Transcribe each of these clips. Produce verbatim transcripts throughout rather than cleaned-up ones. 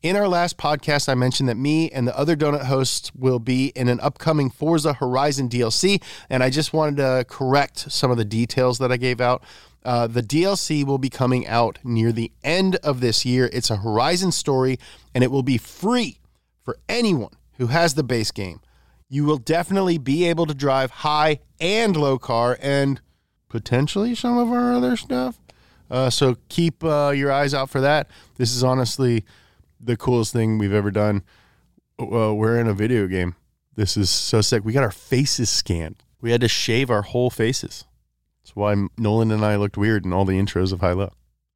In our last podcast, I mentioned that me and the other Donut hosts will be in an upcoming Forza Horizon D L C, and I just wanted to correct some of the details that I gave out. Uh, the D L C will be coming out near the end of this year. It's a Horizon story, and it will be free for anyone who has the base game. You will definitely be able to drive high and low car and potentially some of our other stuff. Uh, so keep uh, your eyes out for that. This is honestly the coolest thing we've ever done. Uh, we're in a video game. This is so sick. We got our faces scanned. We had to shave our whole faces. That's why Nolan and I looked weird in all the intros of High Low.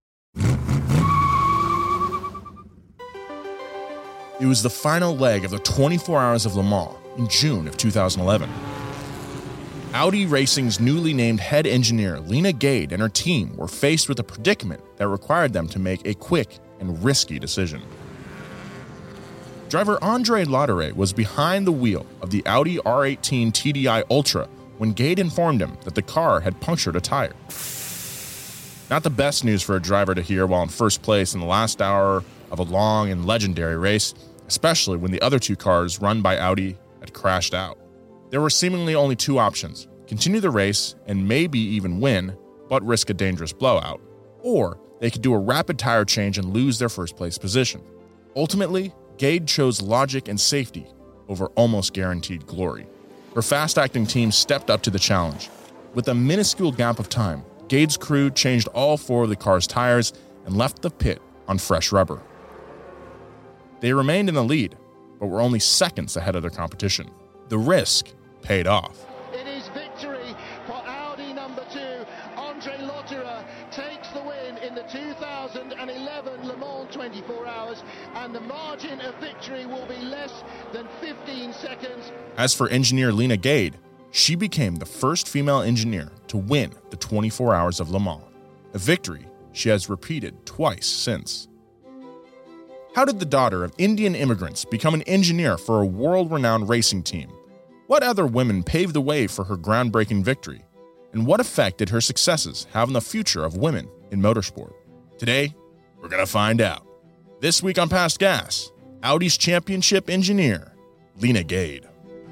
It was the final leg of the twenty-four Hours of Le Mans in June of two thousand eleven. Audi Racing's newly named head engineer, Lena Gade, and her team were faced with a predicament that required them to make a quick and risky decision. Driver Andre Lotterer was behind the wheel of the Audi R eighteen T D I Ultra when Gade informed him that the car had punctured a tire. Not the best news for a driver to hear while in first place in the last hour of a long and legendary race, especially when the other two cars run by Audi had crashed out. There were seemingly only two options: continue the race and maybe even win, but risk a dangerous blowout, or they could do a rapid tire change and lose their first place position. Ultimately, Gade chose logic and safety over almost guaranteed glory. Her fast-acting team stepped up to the challenge. With a minuscule gap of time, Gade's crew changed all four of the car's tires and left the pit on fresh rubber. They remained in the lead, but were only seconds ahead of their competition. The risk paid off. It is victory for Audi number two. Andre Lotterer takes the win in the two thousand eleven Le Mans twenty-four Hours, and the margin of victory will be less than fifteen seconds. As for engineer Lena Gade, she became the first female engineer to win the twenty-four Hours of Le Mans, a victory she has repeated twice since. How did the daughter of Indian immigrants become an engineer for a world-renowned racing team? What other women paved the way for her groundbreaking victory? And what effect did her successes have on the future of women in motorsport? Today, we're going to find out. This week on Past Gas, Audi's championship engineer, Lena Gade.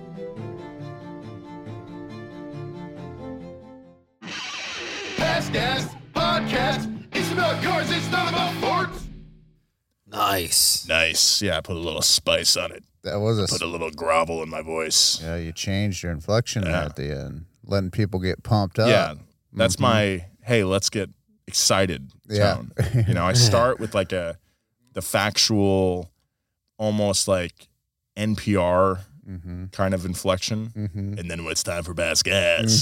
Past Gas Podcast. It's about cars, it's not about sports. Nice. Nice. Yeah, I put a little spice on it. That was a Put a little grovel in my voice. yeah. You changed your inflection Yeah. there at the end, letting people get pumped up. Yeah, that's Mhm. my, hey, let's get excited Yeah. tone. You know, I start with like a, the factual, almost like N P R Mm-hmm. kind of inflection. Mm-hmm. And then when it's time for Bass Gas.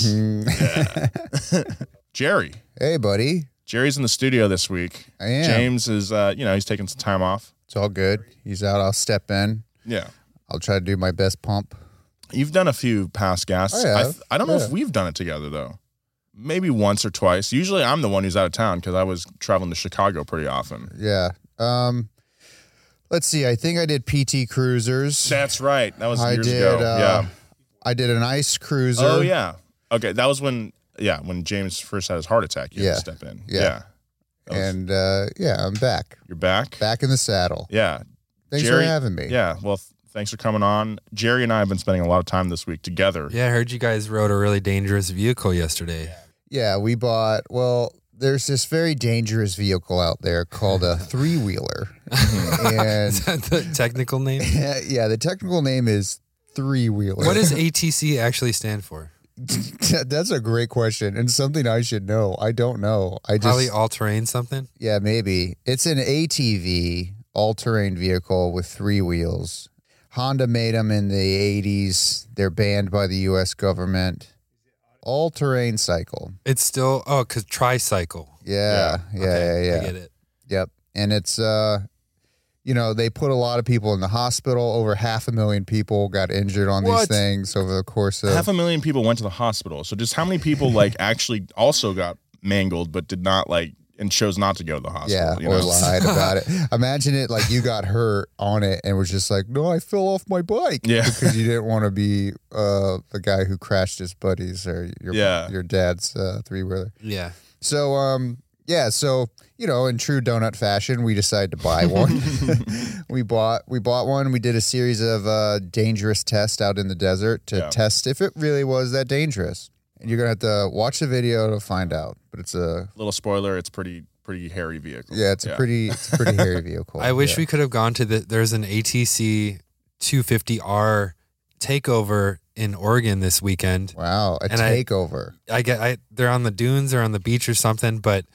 Mm-hmm. Yeah. Jerry. Hey, buddy. Jerry's in the studio this week. I am. James is, uh, you know, he's taking some time off. It's all good. He's out. I'll step in. Yeah. I'll try to do my best pump. You've done a few past gas. I I, have, I don't know yeah. if we've done it together, though. Maybe once or twice. Usually I'm the one who's out of town because I was traveling to Chicago pretty often. Yeah. Um, let's see. I think I did P T Cruisers. That's right. That was I years did. ago. Uh, yeah. I did an ice cruiser. Oh, yeah. Okay. That was when, yeah, when James first had his heart attack. You had Yeah. to step in. Yeah. Yeah. That was- And uh, yeah, I'm back. you're back? Back in the saddle. Yeah. Thanks Jerry- for having me. Yeah. Well, th- thanks for coming on. Jerry and I have been spending a lot of time this week together. Yeah, I heard you guys rode a really dangerous vehicle yesterday. Yeah, we bought, well, there's this very dangerous vehicle out there called a three-wheeler. and Is that the technical name? yeah, the technical name is three-wheeler. What does A T C actually stand for? That's a great question and something I should know. I don't know. I just Probably all-terrain something? Yeah, maybe. It's an A T V, all-terrain vehicle with three wheels. Honda made them in the eighties. They're banned by the U S government. All-terrain cycle. It's still, oh, because tricycle. Yeah, yeah, Okay, yeah, yeah. I get it. Yep. And it's, uh, you know, they put a lot of people in the hospital. Over half a million people got injured on What? these things over the course of. Half a million people went to the hospital. So just how many people like actually also got mangled but did not like and chose not to go to the hospital? Yeah, you or know? lied about it. Imagine it like you got hurt on it and was just like, no, I fell off my bike. Yeah. Because you didn't want to be uh, the guy who crashed his buddies or your Yeah. your dad's uh, three wheeler. Yeah. So um, yeah, so you know, in true donut fashion, we decided to buy one. we bought we bought one. We did a series of uh, dangerous tests out in the desert to Yeah. test if it really was that dangerous. And you're gonna have to watch the video to find out. But it's a Little spoiler, it's pretty pretty hairy vehicle. yeah, it's a pretty it's a pretty hairy vehicle. I wish yeah. we could have gone to the. There's an A T C two fifty R takeover in Oregon this weekend. Wow, a And I- takeover. I get. I they're on the dunes or on the beach or something, but.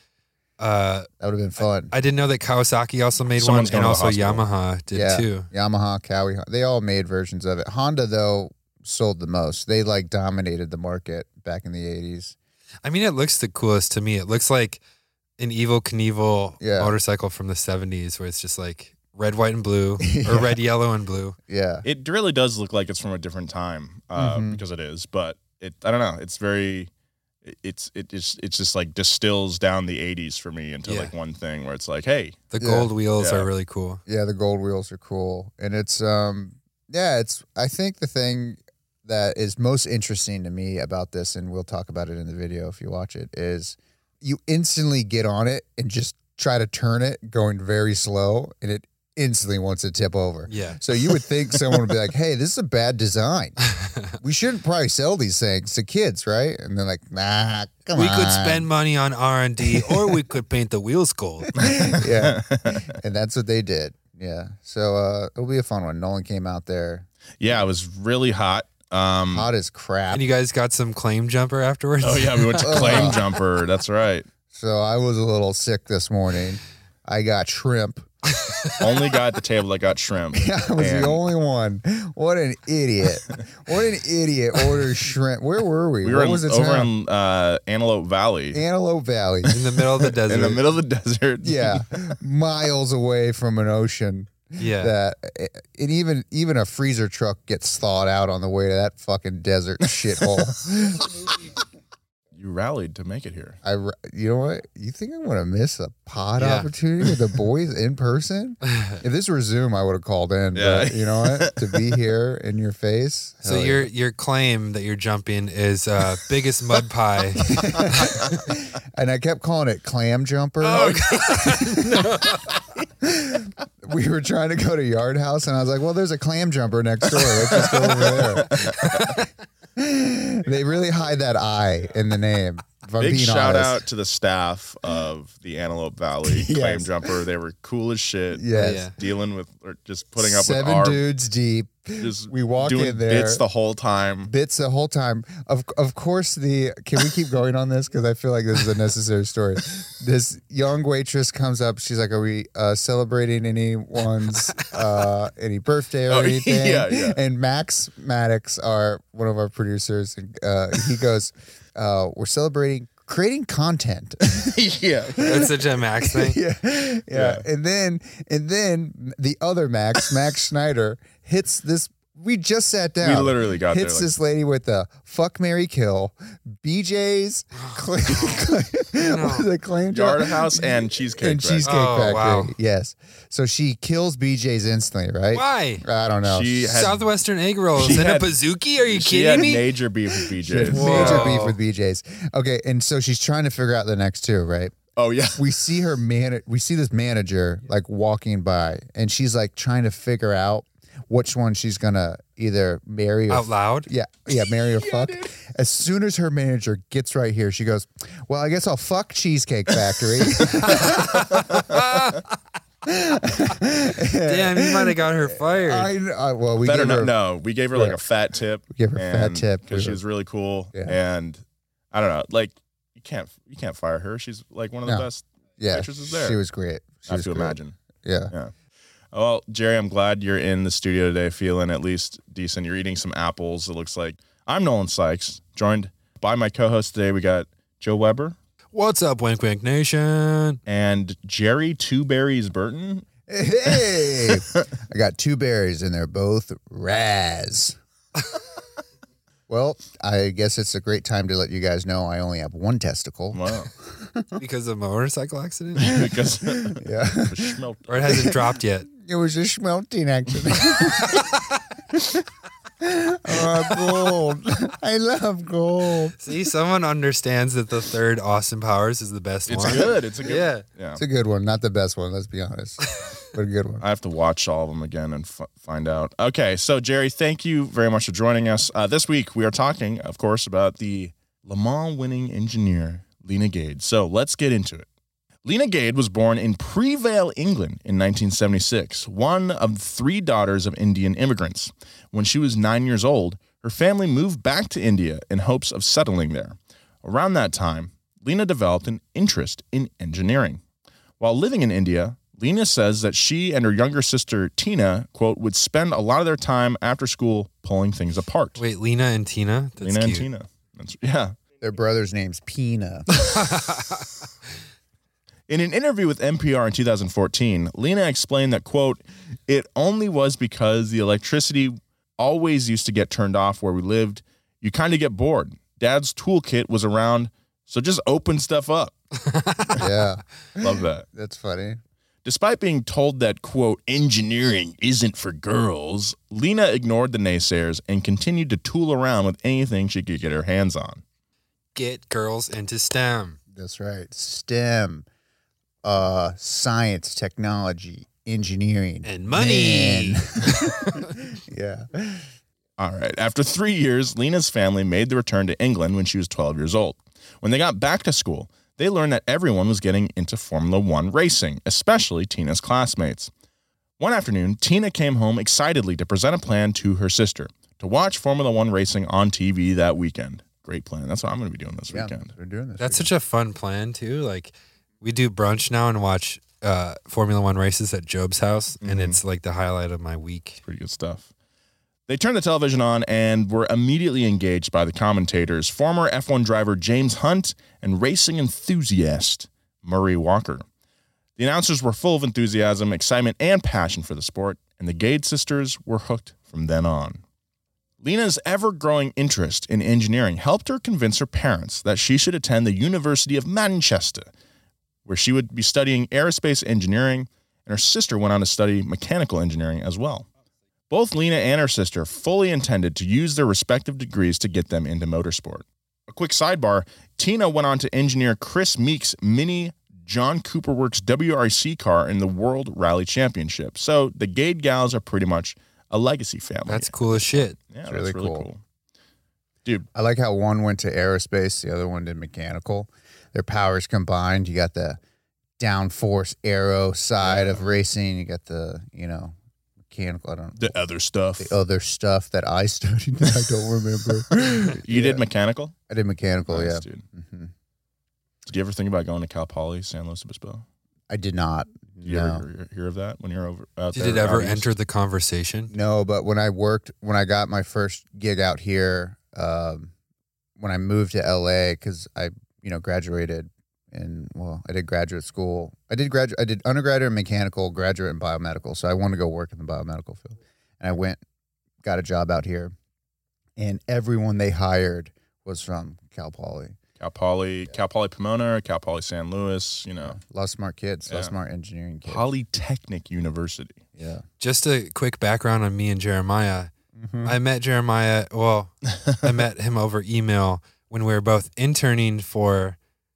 Uh, That would have been fun. I didn't know that Kawasaki also made Someone's one, going and to the also hospital. Yamaha did yeah, too. Yamaha, Cowie, they all made versions of it. Honda though sold the most. They like dominated the market back in the eighties. I mean, it looks the coolest to me. It looks like an Evel Knievel Yeah. motorcycle from the seventies, where it's just like red, white, and blue, or Yeah. red, yellow, and blue. Yeah, It really does look like it's from a different time uh, Mhm. because it is, but it I don't know. It's very it- it's it just it's just like distills down the eighties for me into Yeah. like one thing where it's like, hey, The Yeah. gold wheels Yeah. are really cool. yeah. The gold wheels are cool, and it's um yeah. It's I think the thing that is most interesting to me about this, and we'll talk about it in the video if you watch it, is you instantly get on it and just try to turn it going very slow, and it instantly wants to tip over. Yeah. So you would think someone would be like, hey, this is a bad design. We shouldn't probably sell these things to kids, right? And they're like, nah, come we on. could spend money on R and D, or we could paint the wheels gold. Yeah. And that's what they did. Yeah. So uh, it'll be a fun one. Nolan came out there yeah, it was really hot. Um, hot as crap. And you guys got some claim jumper afterwards? oh yeah, we went to Claim Jumper. That's right. So I was a little sick this morning. I got shrimp. Only guy at the table that got shrimp. I was And the only one. What an idiot. What an idiot ordered shrimp. Where were we? We what were was in, the over town? in uh, Antelope Valley, Antelope Valley. In the middle of the desert. in the middle of the desert. Yeah. Miles away from an ocean. Yeah. That and even even a freezer truck gets thawed out on the way to that fucking desert shithole. You rallied to make it here. I, r- you know what? You think I'm gonna miss a pod Yeah. opportunity with the boys in person? If this were Zoom, I would have called in. Yeah. But you know what? To be here in your face. So hell your yeah. your claim that you're jumping is uh, biggest mud pie. And I kept calling it clam jumper. Oh, We were trying to go to Yard House, and I was like, "Well, there's a clam jumper next door. Let's just go over there." They really hide that I in the name. If I'm Big being shout honest. out to the staff of the Antelope Valley Yes. Claim Jumper. They were cool as shit. Yes. Yeah. Dealing with or just putting up Seven with our dudes deep. just We walk doing in there. bits the whole time. Bits the whole time. Of of course, the can we keep going on this because I feel like this is a necessary story. This young waitress comes up. She's like, "Are we uh, celebrating anyone's uh, any birthday or Oh, anything?" yeah, yeah. And Max Maddox, our one of our producers, and uh, he goes, uh, "We're celebrating creating content." yeah. That's such a Max thing. yeah, yeah, Yeah. And then and then the other Max, Max Schneider, hits this. We just sat down. We literally got hits there. Like, this lady with the fuck, Mary, kill, B J's, claim, claim, what was it, claim Yard job? House and Cheesecake and Factory. Cheesecake Oh, Factory. wow. Yes. So she kills B J's instantly, right? Why? I don't know. She had Southwestern egg rolls she and a had- bazooki? Are you she had kidding me? major beef with B She had J's. Whoa. major beef with B J's. Okay, and so she's trying to figure out the next two, right? Oh yeah. We see her man. We see this manager like walking by, and she's like trying to figure out which one she's gonna either marry or Out loud? Yeah, yeah, marry or fuck. As soon as her manager gets right here, she goes, "Well, I guess I'll fuck Cheesecake Factory." Damn, you might have got her fired. I, I, well, we Better gave her, not. No, we gave her like Yeah. a fat tip. We gave her a fat tip. because We she were- was really cool. Yeah. And I don't know, like you can't you can't fire her. She's like one of the No. best yeah, waitresses there. she was great. She I have was to great. imagine. Yeah. Well, Jerry, I'm glad you're in the studio today, feeling at least decent. You're eating some apples. It looks like. I'm Nolan Sykes, joined by my co-host today. We got Joe Weber What's up, Wink Wink Nation? and Jerry Two Berries Burton. Hey, I got two berries and they're both Raz. Well, I guess it's a great time to let you guys know I only have one testicle. Wow, Because of a motorcycle accident? because Yeah. Or it hasn't dropped yet? It was a schmelting accident. Oh, gold. I love gold. See, someone understands that the third Austin Powers is the best It's one. good. It's a good Yeah. Yeah. It's a good one. Not the best one, let's be honest. But a good one. I have to watch all of them again and f- find out. Okay, so Jerry, thank you very much for joining us. Uh, this week we are talking, of course, about the Le Mans winning engineer, Lena Gade. So let's get into it. Lena Gade was born in Prevail, England in nineteen seventy-six, one of three daughters of Indian immigrants. When she was nine years old, her family moved back to India in hopes of settling there. Around that time, Lena developed an interest in engineering. While living in India, Lena says that she and her younger sister, Tina, quote, would spend a lot of their time after school pulling things apart. Wait, Lena and Tina? That's Lena cute. and Tina. That's, yeah. Their brother's name's Pina. In an interview with N P R in two thousand fourteen, Lena explained that, quote, it only was because the electricity always used to get turned off where we lived. You kind of get bored. Dad's toolkit was around, so just open stuff up. Yeah, Love that. that's funny. Despite being told that, quote, engineering isn't for girls, Lena ignored the naysayers and continued to tool around with anything she could get her hands on. Get girls into STEM. That's right. STEM, uh, science, technology, engineering, And money. Man. Yeah. All right. After three years, Lena's family made the return to England when she was twelve years old. When they got back to school, they learned that everyone was getting into Formula One racing, especially Tina's classmates. One afternoon, Tina came home excitedly to present a plan to her sister to watch Formula One racing on T V that weekend. Great plan. That's what I'm going to be doing this Yeah, weekend. we're doing this. That's such a fun plan, too. Like, we do brunch now and watch uh, Formula One races at Job's house, and Mhm. it's like the highlight of my week. Pretty good stuff. They turned the television on and were immediately engaged by the commentators, former F one driver James Hunt and racing enthusiast Murray Walker. The announcers were full of enthusiasm, excitement, and passion for the sport, and the Gade sisters were hooked from then on. Lena's ever-growing interest in engineering helped her convince her parents that she should attend the University of Manchester, where she would be studying aerospace engineering, and her sister went on to study mechanical engineering as well. Both Lena and her sister fully intended to use their respective degrees to get them into motorsport. A quick sidebar, Tina went on to engineer Chris Meek's mini John Cooper Works W R C car in the World Rally Championship. So the Gade gals are pretty much a legacy family. That's cool as shit. yeah, It's that's really really cool. cool. Dude, I like how one went to aerospace, the other one did mechanical. Their powers combined. You got the downforce aero side Yeah. of racing. You got the, you know, mechanical. I don't know. the other stuff. The other stuff that I studied that I don't remember. You did Yeah. mechanical? I did mechanical, Nice, yeah. dude. hmm Did you ever think about going to Cal Poly, San Luis Obispo? I did not. Did you no. ever hear, hear of that when you're over out Did there? it ever out east? enter the conversation? No, but when I worked, when I got my first gig out here, um, when I moved to L A, because I, you know, graduated in, well, I did graduate school. I did graduate, I did undergraduate in mechanical, graduate in biomedical. So I wanted to go work in the biomedical field. And I went, got a job out here, and everyone they hired was from Cal Poly. Cal Poly, Cal Poly Pomona, Cal Poly San Luis, you know, A lot of smart kids, a lot of Yeah. smart engineering kids. Polytechnic University. Yeah. Just a quick background on me and Jeremiah. Mm-hmm. I met Jeremiah, well, I met him over email when we were both interning for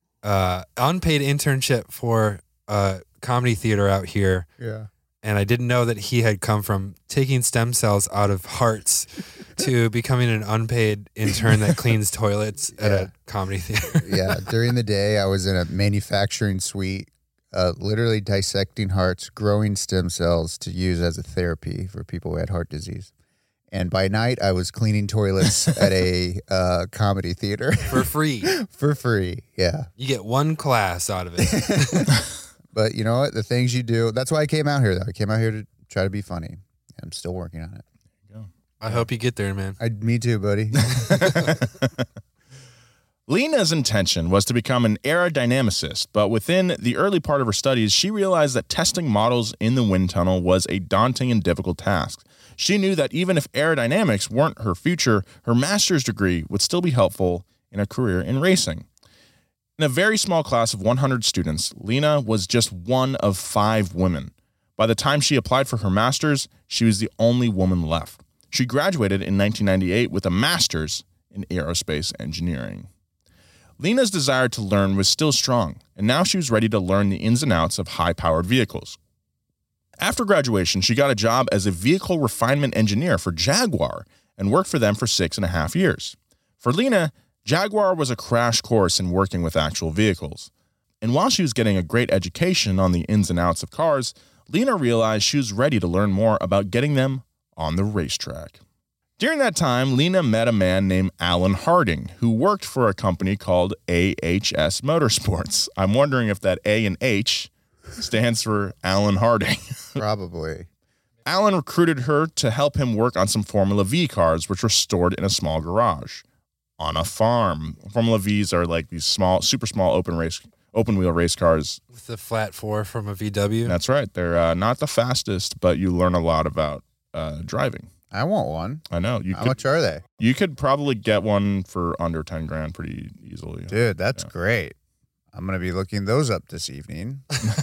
uh unpaid internship for uh comedy theater out here. Yeah. And I didn't know that he had come from taking stem cells out of hearts to becoming an unpaid intern that cleans toilets at Yeah. a comedy theater. Yeah. During the day, I was in a manufacturing suite, uh, literally dissecting hearts, growing stem cells to use as a therapy for people who had heart disease. And by night, I was cleaning toilets at a uh, comedy theater For free. for free. Yeah. You get one class out of it. But you know what? The things you do, that's why I came out here, though. I came out here to try to be funny. I'm still working on it. I hope you get there, man. I, me too, buddy. Lena's intention was to become an aerodynamicist, but within the early part of her studies, she realized that testing models in the wind tunnel was a daunting and difficult task. She knew that even if aerodynamics weren't her future, her master's degree would still be helpful in a career in racing. In a very small class of one hundred students, Lena was just one of five women. By the time she applied for her master's, she was the only woman left. She graduated in nineteen ninety-eight with a master's in aerospace engineering. Lena's desire to learn was still strong, and now she was ready to learn the ins and outs of high-powered vehicles. After graduation, she got a job as a vehicle refinement engineer for Jaguar and worked for them for six and a half years. For Lena, Jaguar was a crash course in working with actual vehicles. And while she was getting a great education on the ins and outs of cars, Lena realized she was ready to learn more about getting them on the racetrack. During that time, Lena met a man named Alan Harding, who worked for a company called A H S Motorsports. I'm wondering if that A and H stands for Alan Harding. Probably. Alan recruited her to help him work on some Formula V cars, which were stored in a small garage on a farm. Formula Vs are like these small, super small open race, open wheel race cars. With the flat four from a V W. That's right. They're uh, not the fastest, but you learn a lot about uh, driving. I want one. I know. You How could, much are they? You could probably get one for under ten grand pretty easily. Dude, that's Yeah. great. I'm going to be looking those up this evening.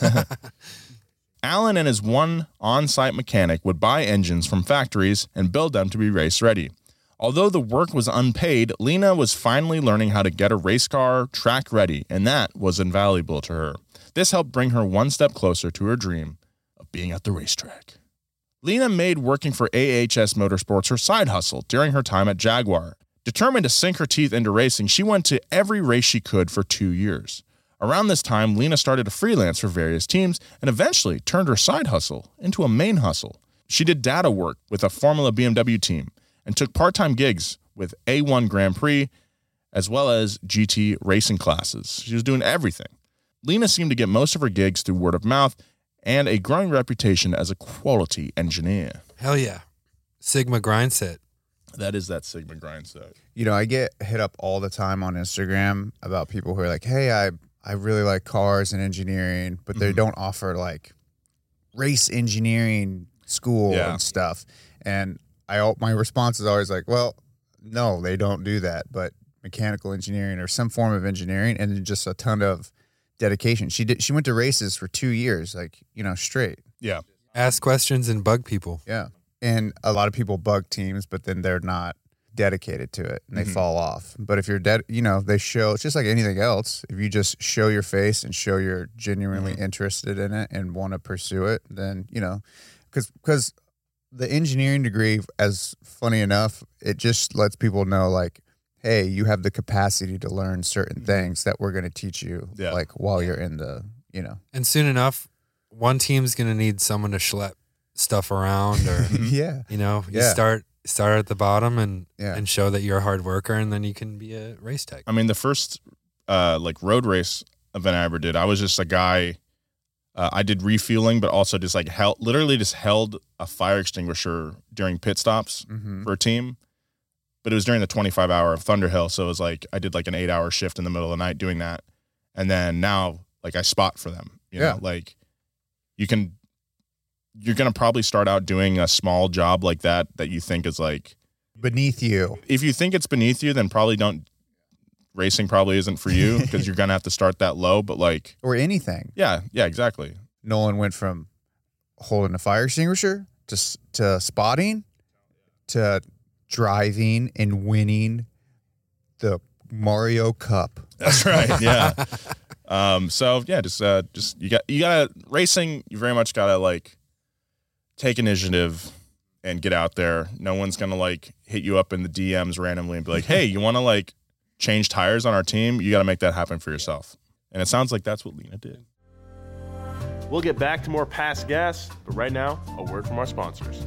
Alan and his one on-site mechanic would buy engines from factories and build them to be race ready. Although the work was unpaid, Lena was finally learning how to get a race car track ready, and that was invaluable to her. This helped bring her one step closer to her dream of being at the racetrack. Lena made working for A H S Motorsports her side hustle during her time at Jaguar. Determined to sink her teeth into racing, she went to every race she could for two years. Around this time, Lena started to freelance for various teams and eventually turned her side hustle into a main hustle. She did data work with a Formula B M W team and took part-time gigs with A one Grand Prix as well as G T racing classes. She was doing everything. Lena seemed to get most of her gigs through word of mouth and a growing reputation as a quality engineer. Hell yeah. Sigma grind set. That is that Sigma grind set. You know, I get hit up all the time on Instagram about people who are like, hey, I, I really like cars and engineering, but they Mhm. don't offer like race engineering school Yeah. and stuff. And I al- my response is always like, well, no, they don't do that, but mechanical engineering or some form of engineering and then just a ton of dedication. She did she went to races for two years, like, you know, straight. Yeah. Ask questions and bug people. Yeah. And a lot of people bug teams, but then they're not dedicated to it and they Mhm. fall off. But if you're dead, you know, they show, it's just like anything else. If you just show your face and show you're genuinely Mhm. interested in it and want to pursue it, then, you know, because because the engineering degree, as funny enough, it just lets people know like, hey, you have the capacity to learn certain things that we're going to teach you, Yeah. like while you're in the, you know. And soon enough, one team's going to need someone to schlep stuff around or, Yeah. you know, you Yeah. start start at the bottom and, Yeah. and show that you're a hard worker and then you can be a race tech. I mean, the first uh, like road race event I ever did, I was just a guy. Uh, I did refueling, but also just like held, literally just held a fire extinguisher during pit stops Mm-hmm. for a team. But it was during the twenty-five hour of Thunderhill, so it was like I did like an eight hour shift in the middle of the night doing that, and then now like I spot for them. You Yeah. know, like you can, you're gonna probably start out doing a small job like that that you think is like, Beneath you. if you think it's beneath you, then probably don't. Racing probably isn't for you because you're gonna have to start that low. But like, Or anything. yeah, yeah, exactly. Nolan went from holding a fire extinguisher to s- to spotting to driving and winning the Mario Cup. That's right. Yeah. um. So yeah, just uh, just you got you gotta racing. You very much gotta like take initiative and get out there. No one's gonna like hit you up in the D Ms randomly and be like, "Hey, you want to like change tires on our team?" You got to make that happen for yourself. And it sounds like that's what Lena did. We'll get back to more Past Gas, but right now, a word from our sponsors.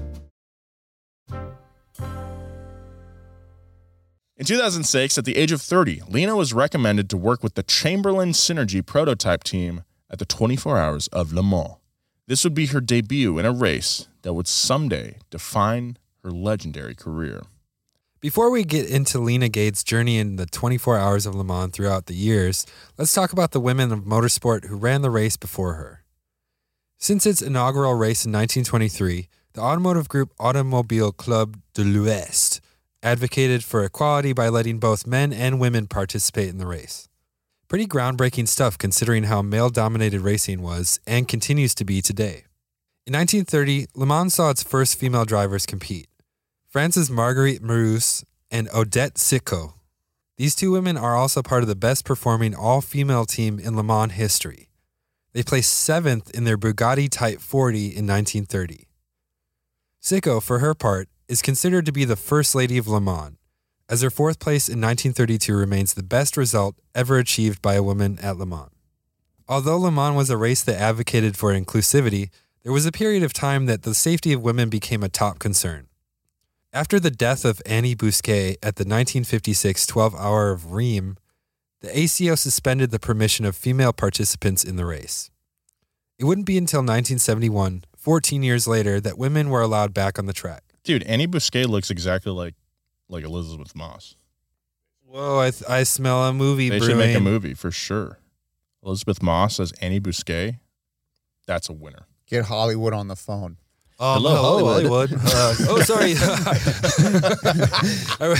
In two thousand six, at the age of thirty, Lena was recommended to work with the Chamberlain Synergy prototype team at the twenty-four Hours of Le Mans. This would be her debut in a race that would someday define her legendary career. Before we get into Lena Gade's journey in the twenty-four Hours of Le Mans throughout the years, let's talk about the women of motorsport who ran the race before her. Since its inaugural race in nineteen twenty-three, the automotive group Automobile Club de l'Ouest advocated for equality by letting both men and women participate in the race. Pretty groundbreaking stuff considering how male-dominated racing was and continues to be today. In nineteen thirty, Le Mans saw its first female drivers compete. Frances Marguerite Marouse, and Odette Sicko. These two women are also part of the best performing all-female team in Le Mans history. They placed seventh in their Bugatti Type forty in nineteen thirty. Sicko, for her part, is considered to be the First Lady of Le Mans, as her fourth place in nineteen thirty-two remains the best result ever achieved by a woman at Le Mans. Although Le Mans was a race that advocated for inclusivity, there was a period of time that the safety of women became a top concern. After the death of Annie Bousquet at the nineteen fifty-six twelve-hour of Reims, the A C O suspended the permission of female participants in the race. It wouldn't be until nineteen seventy-one, fourteen years later, that women were allowed back on the track. Dude, Annie Bousquet looks exactly like like Elizabeth Moss. Whoa, I, th- I smell a movie They brewing. should make a movie for sure. Elizabeth Moss as Annie Bousquet. That's a winner. Get Hollywood on the phone. Um, Hello, hello, Hollywood. Hollywood. Uh, oh, sorry. I,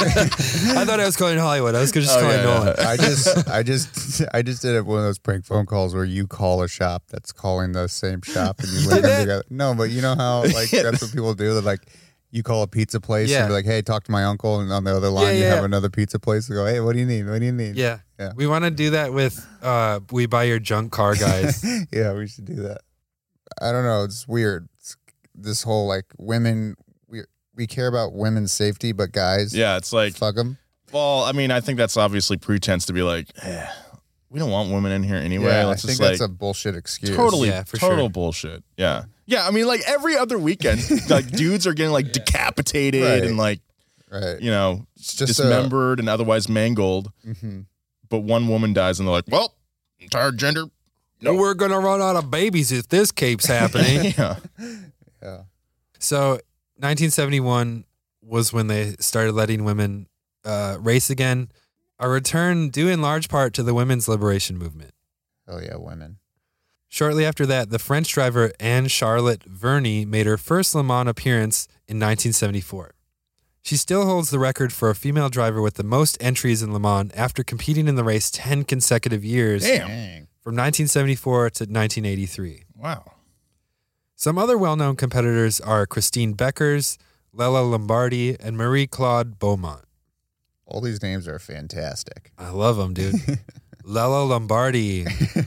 I thought I was calling Hollywood. I was just Oh, calling yeah, Nolan. yeah. I just, I just, I just did one of those prank phone calls where you call a shop that's calling the same shop and you link did them that? together. No, but you know how like that's what people do. They're like, you call a pizza place Yeah. and be like, "Hey, talk to my uncle," and on the other line Yeah, you yeah. have another pizza place. They go, "Hey, what do you need? What do you need?" Yeah. Yeah. We want to do that with uh, We Buy Your Junk Car guys. Yeah, we should do that. I don't know. It's weird. It's this whole like women. We we care about women's safety, but guys, Yeah, it's like, fuck them. well, I mean, I think that's obviously pretense to be like, eh, we don't want women in here anyway. Yeah, I Let's think just that's like a bullshit excuse. totally, Yeah, for total sure. bullshit. Yeah, yeah. I mean, like every other weekend, like dudes are getting like decapitated Right. and like right. you know It's just a- dismembered and otherwise mangled. Mhm. But one woman dies and they're like, well, entire gender. No. We're going to run out of babies if this keeps happening. Yeah. Yeah. So nineteen seventy-one was when they started letting women uh, race again, a return due in large part to the women's liberation movement. Oh yeah, women. Shortly after that, the French driver Anne-Charlotte Verney made her first Le Mans appearance in nineteen seventy-four. She still holds the record for a female driver with the most entries in Le Mans after competing in the race ten consecutive years Damn. Dang. from nineteen seventy-four to nineteen eighty-three. Wow. Some other well-known competitors are Christine Beckers, Lella Lombardi, and Marie-Claude Beaumont. All these names are fantastic. I love them, dude. Lella Lombardi.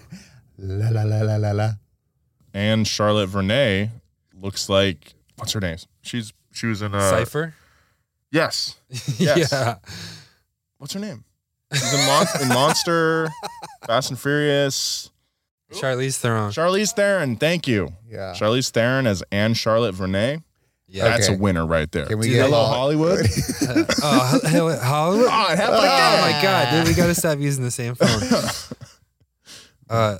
La la la la la la. And Charlotte Vernay looks like, what's her name? She's she was in uh Cypher? Yes. Yes. Yeah. What's her name? She's in, Mon- in Monster, Fast and Furious. Charlize Theron. Charlize Theron, thank you. Yeah. Charlize Theron as Anne Charlotte Vernay. Yeah. That's Okay. a winner right there. Can we Dude, get Hello, Hol- Hollywood. Oh, hello, Hollywood? Oh, it happened Oh again. my God, dude, we gotta stop using the same phone. Uh,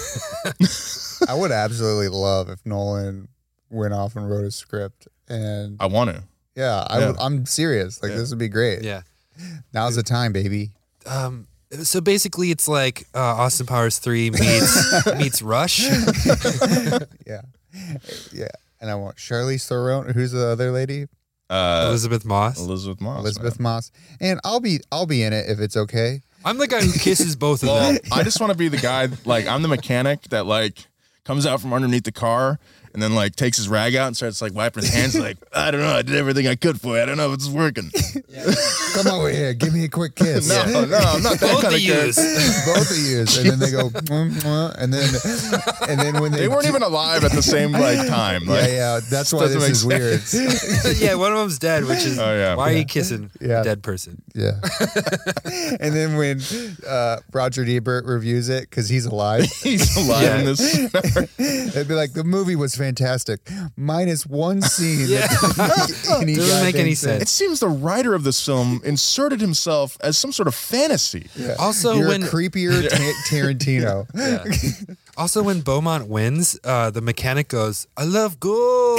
I would absolutely love if Nolan went off and wrote a script. And I want to. yeah, I Yeah. would, I'm serious. Like Yeah. this would be great. yeah. Now's the time, baby. Um. So basically, it's like uh, Austin Powers three meets meets Rush. Yeah. Yeah. And I want Charlize Theron. Who's the other lady? Uh, Elizabeth Moss. Elizabeth Moss. Elizabeth man. Moss. And I'll be I'll be in it if it's okay. I'm the guy who kisses both of Well, them. I just want to be the guy, like, I'm the mechanic that, like, comes out from underneath the car and then, like, takes his rag out and starts, like, wiping his hands, like, I don't know, I did everything I could for you. I don't know if it's working. Come over here, give me a quick kiss. No, no, I'm not that Both kind of of yous. character. Both of you, and then they go, "Mwah, mwah," and then, and then when they, They weren't do- even alive at the same, like, time. yeah, Like, yeah. That's why doesn't this make is weird. Yeah, one of them's dead, which is Oh, yeah. why are you kissing Yeah. a dead person? Yeah. And then when uh, Roger Ebert reviews it because he's alive, he's alive Yeah. in this. it'd be like the movie was fantastic, minus one scene. Yeah. that any Doesn't make goddamn any thing. sense. It seems the writer of this film inserted himself as some sort of fantasy. Also, You're when a creepier ta- Tarantino. Yeah. Also, when Beaumont wins, uh, the mechanic goes, "I love gold."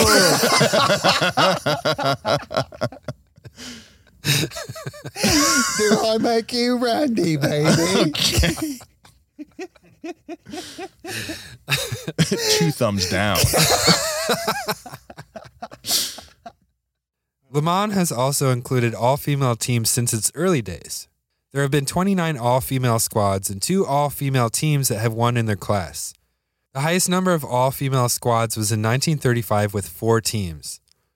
Do I make you Randy, baby? Two thumbs down. Le Mans has also included all-female teams since its early days. There have been twenty-nine all-female squads and two all-female teams that have won in their class. The highest number of all-female squads was in nineteen thirty-five with four teams.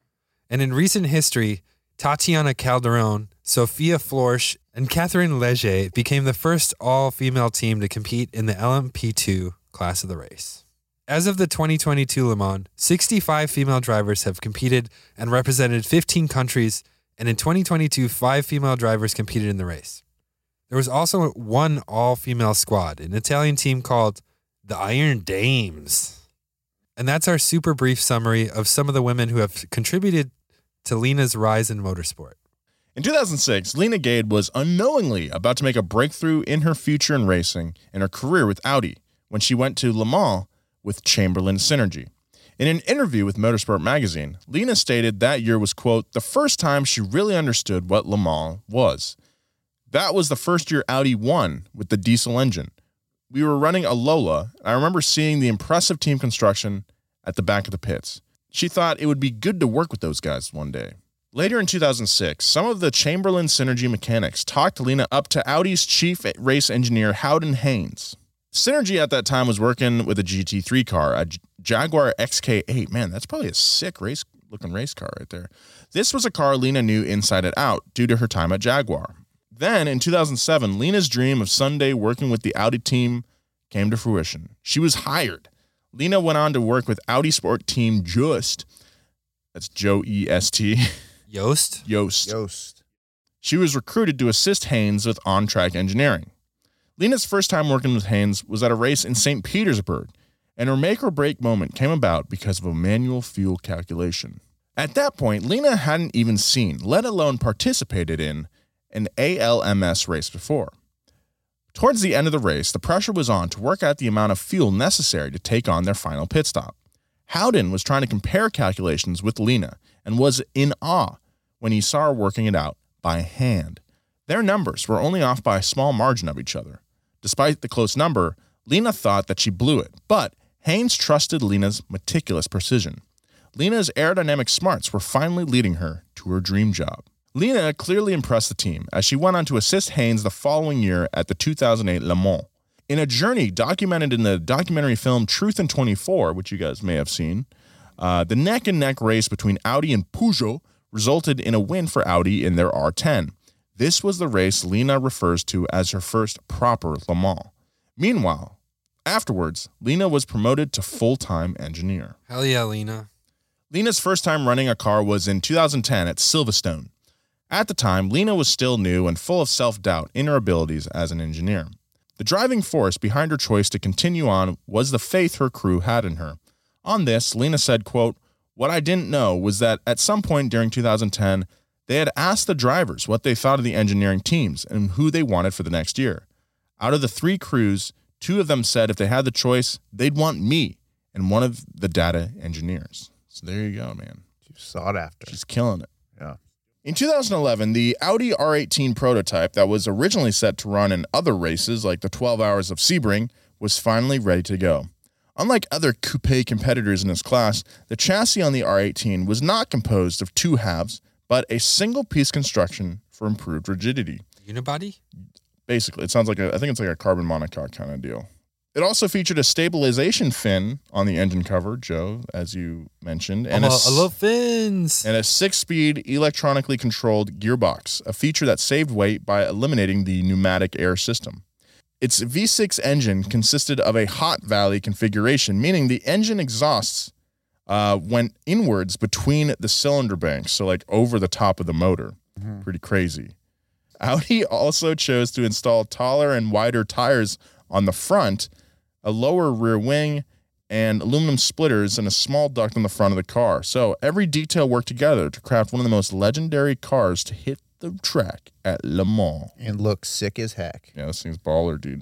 And in recent history, Tatiana Calderon, Sophia Florsch, and Catherine Leger became the first all-female team to compete in the L M P two class of the race. As of the twenty twenty-two Le Mans, sixty-five female drivers have competed and represented fifteen countries, and in twenty twenty-two, five female drivers competed in the race. There was also one all-female squad, an Italian team called the Iron Dames. And that's our super brief summary of some of the women who have contributed to Lena's rise in motorsport. In two thousand six, Lena Gade was unknowingly about to make a breakthrough in her future in racing and her career with Audi when she went to Le Mans with Chamberlain Synergy. In an interview with Motorsport magazine, Lena stated that year was, quote, the first time she really understood what Le Mans was. That was the first year Audi won with the diesel engine. We were running a Lola, and I remember seeing the impressive team construction at the back of the pits. She thought it would be good to work with those guys one day. Later in two thousand six, some of the Chamberlain Synergy mechanics talked Lena up to Audi's chief race engineer, Howden Haynes. Synergy at that time was working with a G T three car, a Jaguar X K eight. Man, that's probably a sick race looking race car right there. This was a car Lena knew inside and out due to her time at Jaguar. Then, in two thousand seven, Lena's dream of someday working with the Audi team came to fruition. She was hired. Lena went on to work with Audi Sport Team Joest. That's Joe E S T. Yost? Yost. Yost. She was recruited to assist Haynes with on-track engineering. Lena's first time working with Haynes was at a race in Saint Petersburg, and her make-or-break moment came about because of a manual fuel calculation. At that point, Lena hadn't even seen, let alone participated in, an A L M S race before. Towards the end of the race, the pressure was on to work out the amount of fuel necessary to take on their final pit stop. Howden was trying to compare calculations with Lena and was in awe when he saw her working it out by hand. Their numbers were only off by a small margin of each other. Despite the close number, Lena thought that she blew it, but Haynes trusted Lena's meticulous precision. Lena's aerodynamic smarts were finally leading her to her dream job. Lena clearly impressed the team as she went on to assist Haynes the following year at the two thousand eight Le Mans. In a journey documented in the documentary film Truth in twenty-four, which you guys may have seen, uh, the neck-and-neck race between Audi and Peugeot resulted in a win for Audi in their R ten. This was the race Lena refers to as her first proper Le Mans. Meanwhile, afterwards, Lena was promoted to full-time engineer. Hell yeah, Lena. Lena's first time running a car was in two thousand ten at Silverstone. At the time, Lena was still new and full of self-doubt in her abilities as an engineer. The driving force behind her choice to continue on was the faith her crew had in her. On this, Lena said, quote, what I didn't know was that at some point during two thousand ten, they had asked the drivers what they thought of the engineering teams and who they wanted for the next year. Out of the three crews, two of them said if they had the choice, they'd want me and one of the data engineers. So there you go, man. She's sought after. She's killing it. Yeah. In two thousand eleven, the Audi R eighteen prototype that was originally set to run in other races like the twelve Hours of Sebring was finally ready to go. Unlike other coupe competitors in this class, the chassis on the R eighteen was not composed of two halves, but a single-piece construction for improved rigidity. Unibody? Basically, it sounds like a, I think it's like a carbon monocoque kind of deal. It also featured a stabilization fin on the engine cover, Joe, as you mentioned, and I a, love fins. and a six-speed electronically controlled gearbox, a feature that saved weight by eliminating the pneumatic air system. Its V six engine consisted of a hot valley configuration, meaning the engine exhausts uh, went inwards between the cylinder banks, so like over the top of the motor. Mm-hmm. Pretty crazy. Audi also chose to install taller and wider tires on the front, a lower rear wing, and aluminum splitters and a small duct on the front of the car. So every detail worked together to craft one of the most legendary cars to hit the track at Le Mans. And look sick as heck. Yeah, this thing's baller, dude.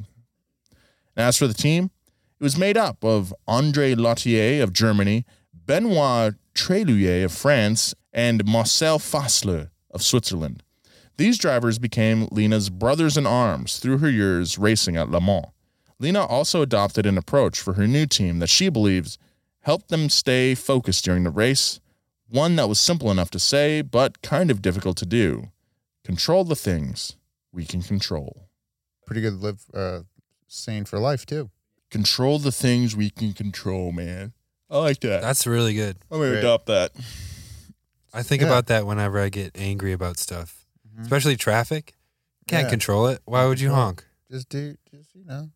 And as for the team, it was made up of André Lautier of Germany, Benoit Treluyer of France, and Marcel Fassler of Switzerland. These drivers became Lena's brothers-in-arms through her years racing at Le Mans. Lena also adopted an approach for her new team that she believes helped them stay focused during the race, one that was simple enough to say, but kind of difficult to do. Control the things we can control. Pretty good live uh, saying for life, too. Control the things we can control, man. I like that. That's really good. I'm going to Great. adopt that. I think Yeah. about that whenever I get angry about stuff, Mhm. especially traffic. Can't Yeah. control it. Why would you Control it. honk? Just do, just, you know,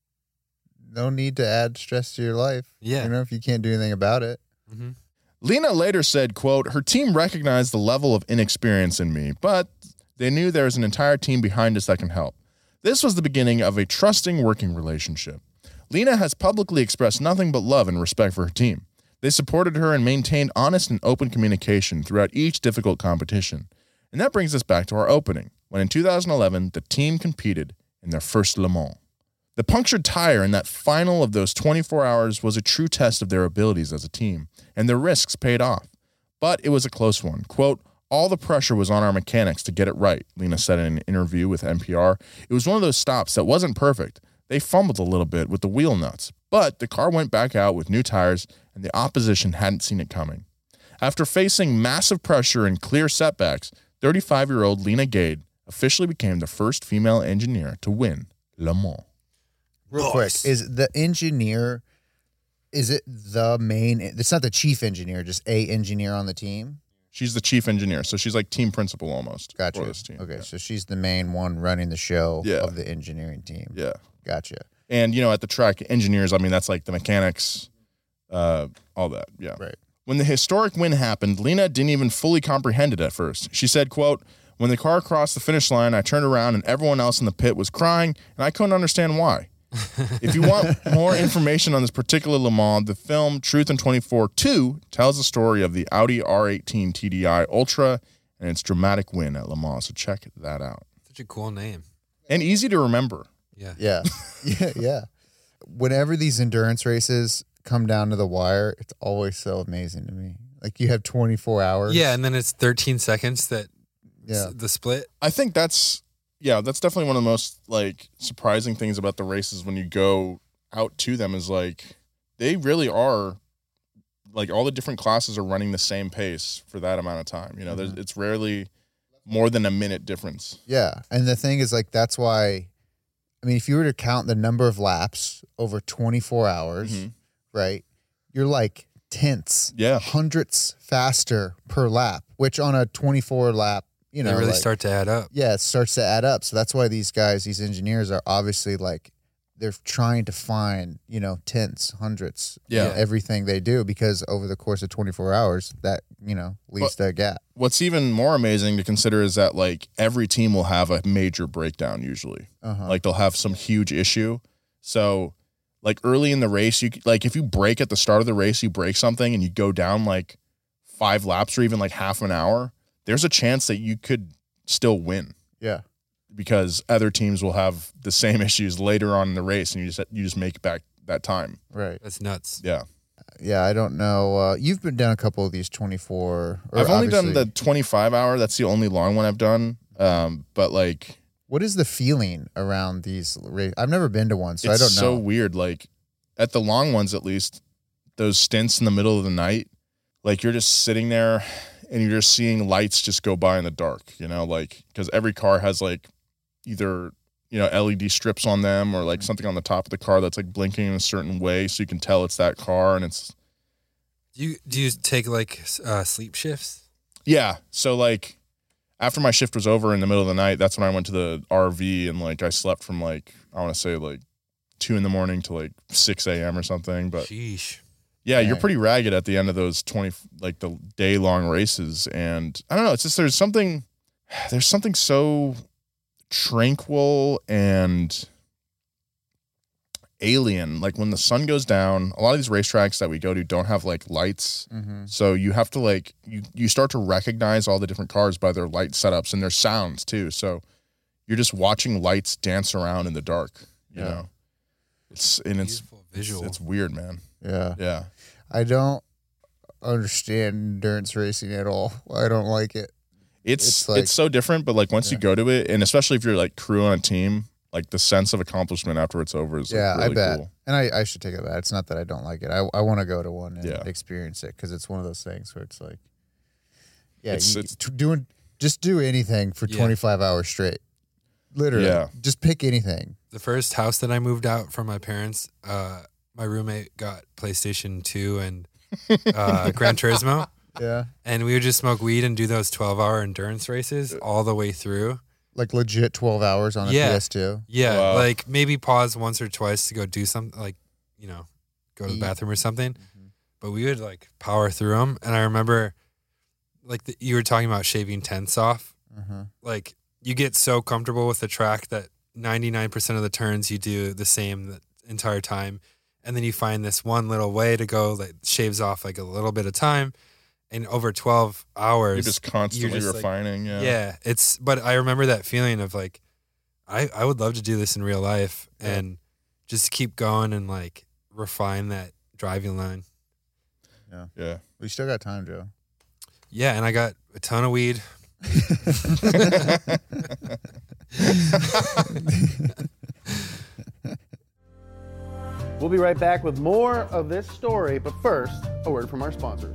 no need to add stress to your life. Yeah. You know, if you can't do anything about it. Mm-hmm. Lena later said, quote, her team recognized the level of inexperience in me, but they knew there was an entire team behind us that can help. This was the beginning of a trusting working relationship. Lena has publicly expressed nothing but love and respect for her team. They supported her and maintained honest and open communication throughout each difficult competition. And that brings us back to our opening, when in two thousand eleven, the team competed in their first Le Mans. The punctured tire in that final of those twenty-four hours was a true test of their abilities as a team, and their risks paid off. But it was a close one. Quote, all the pressure was on our mechanics to get it right, Lena said in an interview with N P R. It was one of those stops that wasn't perfect. They fumbled a little bit with the wheel nuts, but the car went back out with new tires, and the opposition hadn't seen it coming. After facing massive pressure and clear setbacks, thirty-five-year-old Lena Gade officially became the first female engineer to win Le Mans. Real quick, is the engineer, is it the main, it's not the chief engineer, just a engineer on the team? She's the chief engineer, so she's like team principal almost Gotcha. for this team. Okay, Yeah. so she's the main one running the show Yeah. of the engineering team. Yeah. Gotcha. And, you know, at the track, engineers, I mean, that's like the mechanics, uh, all that. Yeah. Right. When the historic win happened, Lena didn't even fully comprehend it at first. She said, quote, when the car crossed the finish line, I turned around and everyone else in the pit was crying, and I couldn't understand why. If you want more information on this particular Le Mans, the film Truth in twenty-four two tells the story of the Audi R eighteen T D I Ultra and its dramatic win at Le Mans. So check that out. Such a cool name. And easy to remember. Yeah. Yeah. yeah. Yeah. Whenever these endurance races come down to the wire, it's always so amazing to me. Like you have twenty-four hours. Yeah, and then it's thirteen seconds that Yeah. s- the split. I think that's, yeah, that's definitely one of the most like surprising things about the races when you go out to them is like they really are like all the different classes are running the same pace for that amount of time. You know, there's it's rarely more than a minute difference. Yeah. And the thing is, like, that's why, I mean, if you were to count the number of laps over twenty-four hours, Mhm. right, you're like tenths, Yeah. hundredths faster per lap, which on a twenty-four lap, you know, they really like- start to add up. yeah, it starts to add up. So that's why these guys, these engineers are obviously like, they're trying to find, you know, tenths, hundredths, you Yeah. know, everything they do, because over the course of twenty-four hours, that, you know, leads to a gap. What's even more amazing to consider is that like every team will have a major breakdown usually. Uh-huh. Like they'll have some huge issue. So like early in the race, you c- like if you break at the start of the race, you break something and you go down like five laps or even like half an hour, there's a chance that you could still win yeah. because other teams will have the same issues later on in the race and you just you just make back that time. Right. That's nuts. Yeah. Yeah, I don't know. Uh, you've been done a couple of these twenty-four. Or I've only done obviously- the twenty-five hour. That's the only long one I've done. Um, but like What is the feeling around these races? I've never been to one, so it's I don't so know. weird. Like at the long ones, at least those stints in the middle of the night, like you're just sitting there and you're just seeing lights just go by in the dark, you know, like because every car has like either, you know, L E D strips on them or like something on the top of the car that's like blinking in a certain way. So you can tell it's that car. And it's, Do you do you take like s- uh, sleep shifts? yeah. So like after my shift was over in the middle of the night, that's when I went to the R V and like I slept from like, I want to say like two in the morning to like six a.m. or something. But Sheesh. yeah, you're Dang. pretty ragged at the end of those twenty, like the day long races. And I don't know, it's just, there's something, there's something so tranquil and alien. Like when the sun goes down, a lot of these racetracks that we go to don't have like lights. Mm-hmm. So you have to like, you, you start to recognize all the different cars by their light setups and their sounds too. So you're just watching lights dance around in the dark, you Yeah. know, it's, and it's, Beautiful visual. it's weird, man. Yeah. Yeah. I don't understand endurance racing at all. I don't like it. It's It's it's, like- so different, but like once you Yeah. go to it, and especially if you're like crew on a team, like the sense of accomplishment after it's over is like, Yeah, really I bet. cool. And I, I should take it back. It's not that I don't like it. I, I want to go to one and Yeah. experience it, because it's one of those things where it's like, yeah, It's- you, it's- t- doing just do anything for Yeah. twenty-five hours straight. Literally, Yeah. just pick anything. The first house that I moved out from my parents, uh, my roommate got PlayStation two and uh, Gran Turismo. Yeah. And we would just smoke weed and do those twelve-hour endurance races all the way through. Like legit twelve hours on a Yeah. P S two. Yeah, Wow. like maybe pause once or twice to go do something, like, you know, go to the Eat. bathroom or something. Mm-hmm. But we would like power through them. And I remember, like, the, you were talking about shaving tents off. Uh-huh. Like, you get so comfortable with the track that ninety-nine percent of the turns you do the same the entire time. And then you find this one little way to go that shaves off like a little bit of time. And over twelve hours, You're just constantly just, like, refining. yeah. yeah, it's, but I remember that feeling of like, I, I would love to do this in real life and just keep going and like refine that driving line. Yeah. We still got time, Joe. Yeah, and I got a ton of weed. We'll be right back with more of this story, but first, a word from our sponsors.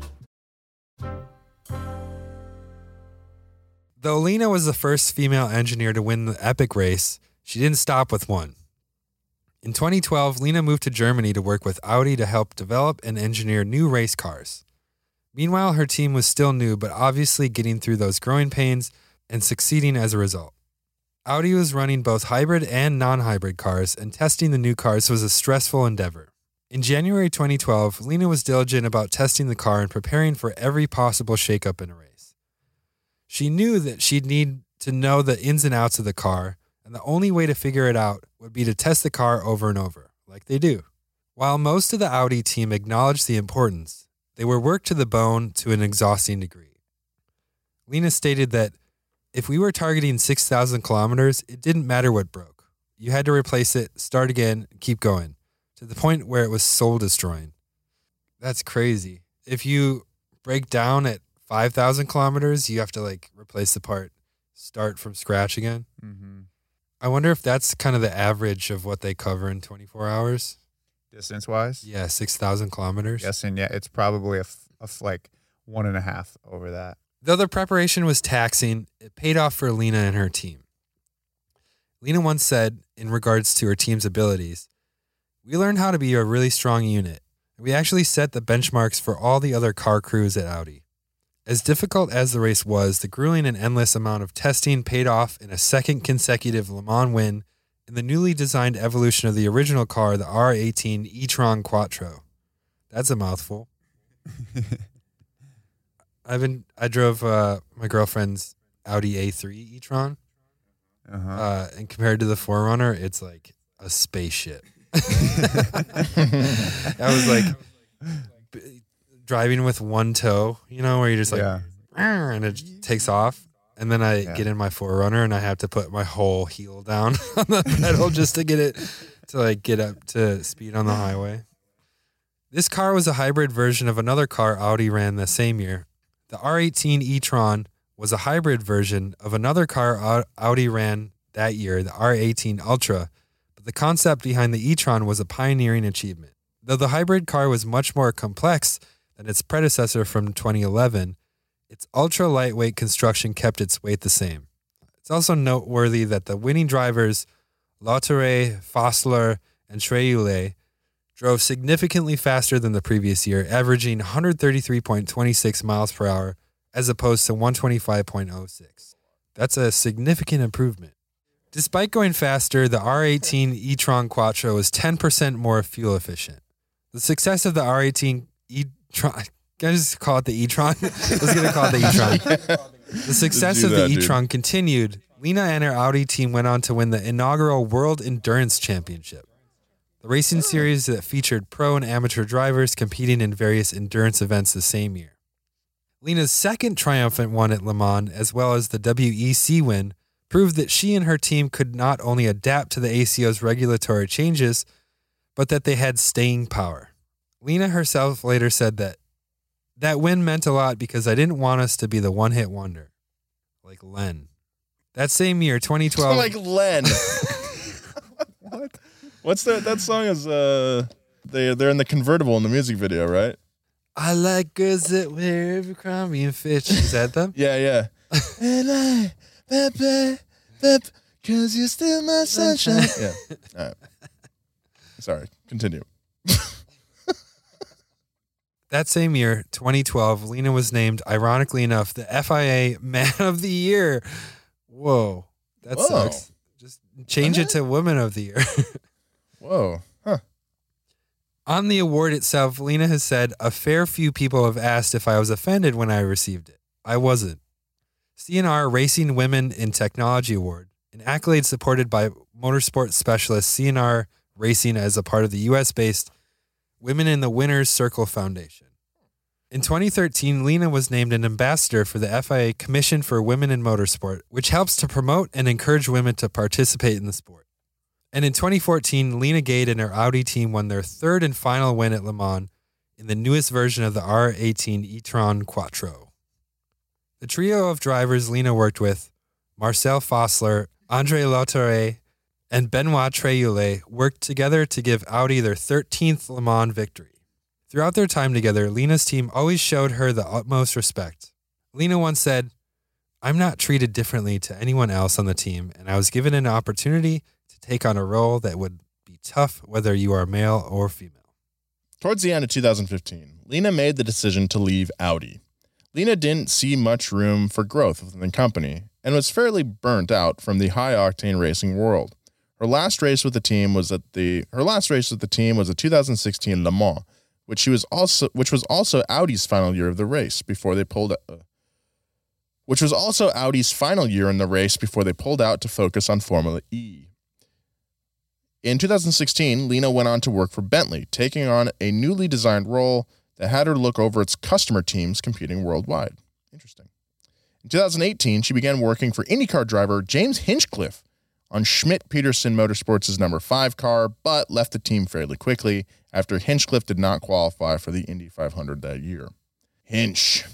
Though Lena was the first female engineer to win the epic race, she didn't stop with one. In twenty twelve, Lena moved to Germany to work with Audi to help develop and engineer new race cars. Meanwhile, her team was still new, but obviously getting through those growing pains and succeeding as a result. Audi was running both hybrid and non-hybrid cars, and testing the new cars was a stressful endeavor. In January twenty twelve, Lena was diligent about testing the car and preparing for every possible shakeup in a race. She knew that she'd need to know the ins and outs of the car, and the only way to figure it out would be to test the car over and over, like they do. While most of the Audi team acknowledged the importance, they were worked to the bone to an exhausting degree. Lena stated that if we were targeting six thousand kilometers, it didn't matter what broke. You had to replace it, start again, and keep going, to the point where it was soul-destroying. That's crazy. If you break down at five thousand kilometers, you have to like replace the part, start from scratch again. Mm-hmm. I wonder if that's kind of the average of what they cover in twenty-four hours. Distance wise? Yeah, six thousand kilometers. Guessing, yeah, it's probably a, f- a f- like one and a half over that. Though the preparation was taxing, it paid off for Lena and her team. Lena once said, in regards to her team's abilities, "We learned how to be a really strong unit. We actually set the benchmarks for all the other car crews at Audi." As difficult as the race was, the grueling and endless amount of testing paid off in a second consecutive Le Mans win in the newly designed evolution of the original car, the R eighteen e-tron Quattro. That's a mouthful. I've been I drove uh, my girlfriend's Audi A three e-tron, Uh-huh. uh, and compared to the four runner, it's like a spaceship. I was like b- driving with one toe, you know, where you're just like, Yeah. "Arr," and it takes off. And then I Yeah. get in my four runner and I have to put my whole heel down on the pedal just to get it to like get up to speed on the highway. This car was a hybrid version of another car Audi ran the same year. The R eighteen e-tron was a hybrid version of another car Au- Audi ran that year, the R eighteen Ultra. But the concept behind the e-tron was a pioneering achievement. Though the hybrid car was much more complex than its predecessor from twenty eleven, its ultra lightweight construction kept its weight the same. It's also noteworthy that the winning drivers, Lautere, Fossler, and Treulet, drove significantly faster than the previous year, averaging one thirty-three point two six miles per hour as opposed to one twenty-five point oh six. That's a significant improvement. Despite going faster, the R eighteen e-tron Quattro is ten percent more fuel efficient. The success of the R eighteen e-tron... Can I just call it the e-tron? Let's get it called the e-tron. The success do of that, the dude. e-tron continued. Lena and her Audi team went on to win the inaugural World Endurance Championship, the racing series that featured pro and amateur drivers competing in various endurance events the same year. Lena's second triumphant one at Le Mans, as well as the W E C win, proved that she and her team could not only adapt to the A C O's regulatory changes, but that they had staying power. Lena herself later said that that win meant a lot because I didn't want us to be the one-hit wonder, like Len. That same year, twenty twelve... like Len. What? What's that? That song is uh, they they're in the convertible in the music video, right? I like girls that wear Abercrombie and Fitch. Is that them? Yeah, yeah. And I, bep, bep, bep, cause you're still my sunshine. Yeah. All right. Sorry. Continue. That same year, twenty twelve, Lena was named, ironically enough, the F I A Man of the Year. Whoa, that Whoa. sucks. Just change it to Woman of the Year. Whoa. Huh. On the award itself, Lena has said, a fair few people have asked if I was offended when I received it. I wasn't. C N R Racing Women in Technology Award, an accolade supported by motorsport specialist C N R Racing as a part of the U S-based Women in the Winner's Circle Foundation. In twenty thirteen, Lena was named an ambassador for the F I A Commission for Women in Motorsport, which helps to promote and encourage women to participate in the sport. And in twenty fourteen, Lena Gade and her Audi team won their third and final win at Le Mans in the newest version of the R eighteen e-tron Quattro. The trio of drivers Lena worked with, Marcel Fossler, Andre Lauteret, and Benoit Treuillet, worked together to give Audi their thirteenth Le Mans victory. Throughout their time together, Lena's team always showed her the utmost respect. Lena once said, I'm not treated differently to anyone else on the team, and I was given an opportunity to take on a role that would be tough whether you are male or female. Towards the end of two thousand fifteen, Lena made the decision to leave Audi. Lena didn't see much room for growth within the company and was fairly burnt out from the high-octane racing world. Her last race with the team was at the her last race with the team was the two thousand sixteen Le Mans, which she was also which was also Audi's final year of the race before they pulled uh, which was also Audi's final year in the race before they pulled out to focus on Formula E. In two thousand sixteen, Lena went on to work for Bentley, taking on a newly designed role that had her look over its customer teams competing worldwide. Interesting. In two thousand eighteen, she began working for IndyCar driver James Hinchcliffe on Schmidt-Peterson Motorsports' number five car, but left the team fairly quickly after Hinchcliffe did not qualify for the Indy five hundred that year. Hinch.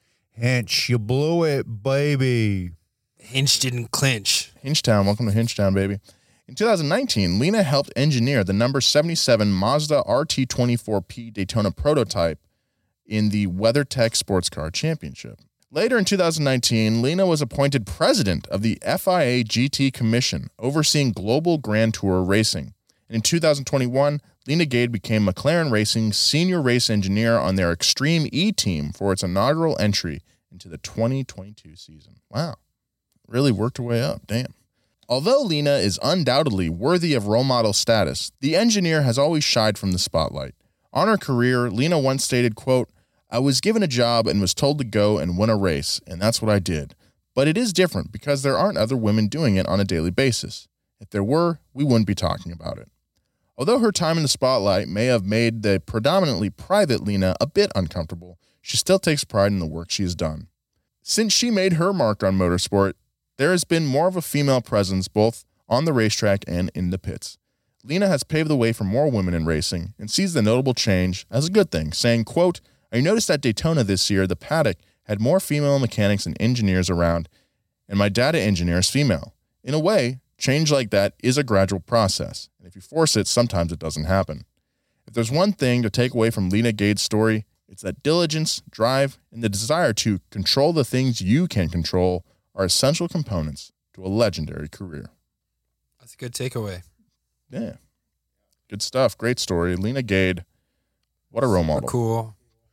Hinch, you blew it, baby. Hinch didn't clinch. Hinchtown, welcome to Hinchtown, baby. In two thousand nineteen, Lena helped engineer the number seventy-seven Mazda R T twenty-four P Daytona prototype in the WeatherTech Sports Car Championship. Later in two thousand nineteen, Lena was appointed president of the F I A G T Commission, overseeing global Grand Tour racing. And in two thousand twenty-one, Lena Gade became McLaren Racing's senior race engineer on their Extreme E team for its inaugural entry into the twenty twenty-two season. Wow. Really worked her way up. Damn. Although Lena is undoubtedly worthy of role model status, the engineer has always shied from the spotlight. On her career, Lena once stated, quote, I was given a job and was told to go and win a race, and that's what I did. But it is different because there aren't other women doing it on a daily basis. If there were, we wouldn't be talking about it. Although her time in the spotlight may have made the predominantly private Lena a bit uncomfortable, she still takes pride in the work she has done. Since she made her mark on motorsport, there has been more of a female presence both on the racetrack and in the pits. Lena has paved the way for more women in racing and sees the notable change as a good thing, saying, quote, I noticed at Daytona this year the paddock had more female mechanics and engineers around, and my data engineer is female. In a way, change like that is a gradual process, and if you force it, sometimes it doesn't happen. If there's one thing to take away from Lena Gade's story, it's that diligence, drive, and the desire to control the things you can control are essential components to a legendary career. That's a good takeaway. Yeah. Good stuff. Great story. Lena Gade, what a role model. Cool.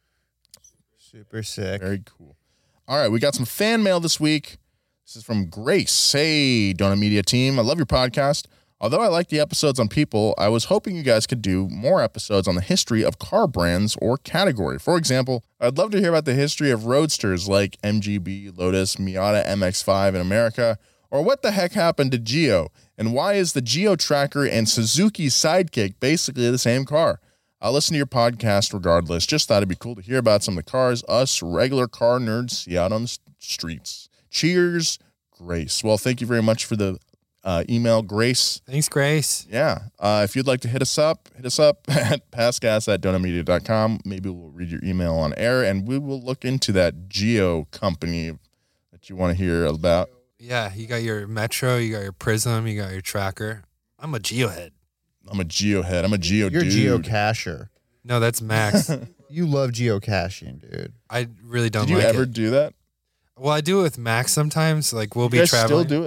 Super sick. Very cool. All right, we got some fan mail this week. This is from Grace. Hey, Donut Media team. I love your podcast. Although I like the episodes on people, I was hoping you guys could do more episodes on the history of car brands or category. For example, I'd love to hear about the history of roadsters like M G B, Lotus, Miata M X five in America, or what the heck happened to Geo, and why is the Geo Tracker and Suzuki Sidekick basically the same car? I'll listen to your podcast regardless. Just thought it'd be cool to hear about some of the cars us regular car nerds see out on the streets. Cheers, Grace. Well, thank you very much for the Uh, email, Grace. Thanks, Grace. Yeah. Uh, if you'd like to hit us up, hit us up at passgas at donut media dot com. Maybe we'll read your email on air, and we will look into that Geo company that you want to hear about. Yeah, you got your Metro, you got your Prism, you got your Tracker. I'm a Geo head. I'm a Geo head. I'm a Geo You're dude. a geocacher. No, that's Max. You love geocaching, dude. I really don't Did you like ever it. do that? Well, I do it with Max sometimes. Like, we'll You be guys traveling. still do it?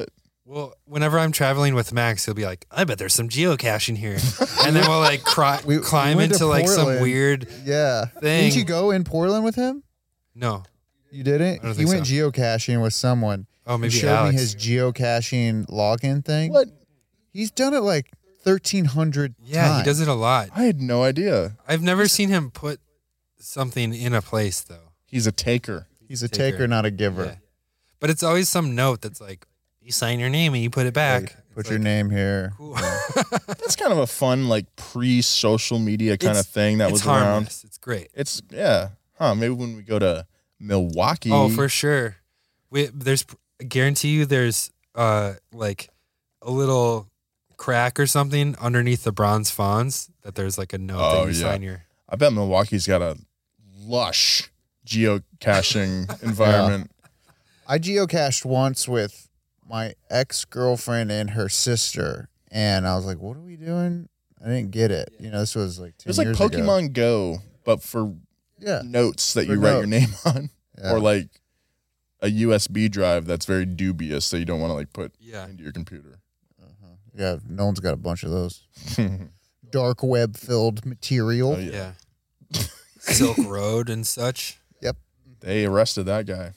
Well, whenever I'm traveling with Max, he'll be like, I bet there's some geocaching here. And then we'll like cry, We- we climb went to into like some Portland. weird Yeah. thing. Didn't you go in Portland with him? No. You didn't? I don't He think went so. geocaching with someone. Oh, maybe he showed Alex. me his geocaching login thing. What? He's done it like thirteen hundred Yeah, times. he does it a lot. I had no idea. I've never seen him put something in a place though. He's a taker. He's a Taker. taker, not a giver. Yeah. But it's always some note that's like, you sign your name and you put it back. Like, put It's your like, name here. cool. That's kind of a fun, like pre-social media kind It's- of thing that it's was around. harmless. It's great. It's yeah, huh? Maybe when we go to Milwaukee. Oh, for sure. We, there's, I guarantee you, there's uh like a little crack or something underneath the bronze fawns that there's like a note Oh, that you yeah. sign your. I bet Milwaukee's got a lush geocaching environment. I geocached once with my ex-girlfriend and her sister, and I was like, what are we doing? I didn't get it. You know, this was like It ten was like years ago. Pokemon Go, but for Yeah. notes that For you write your notes. name on, Yeah. or like a U S B drive that's very dubious that you don't want to like put Yeah. into your computer. Yeah, no one's got a bunch of those. Dark web filled material. Oh, yeah. Yeah. Silk Road and such. Yep. They arrested that guy.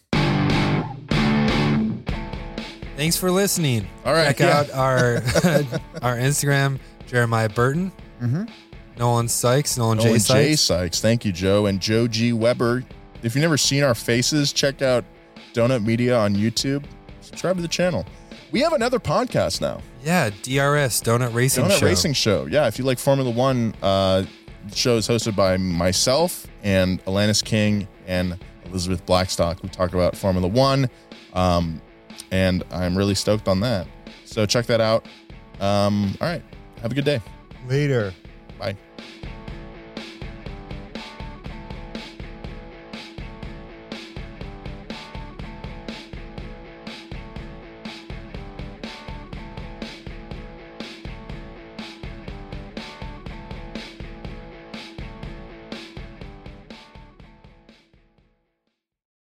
Thanks for listening. All right, Check yeah. out our our Instagram, Jeremiah Burton, Mm-hmm. Nolan Sykes, Nolan, Nolan J. J. Sykes. Sykes. Thank you, Joe. And Joe G. Weber. If you've never seen our faces, check out Donut Media on YouTube. Subscribe to the channel. We have another podcast now. Yeah, D R S, Donut Racing Donut Show. Racing Show. Yeah, if you like Formula One, uh, the show is hosted by myself and Alanis King and Elizabeth Blackstock. We talk about Formula One, um, and I'm really stoked on that. So check that out. Um, all right. Have a good day. Later. Bye.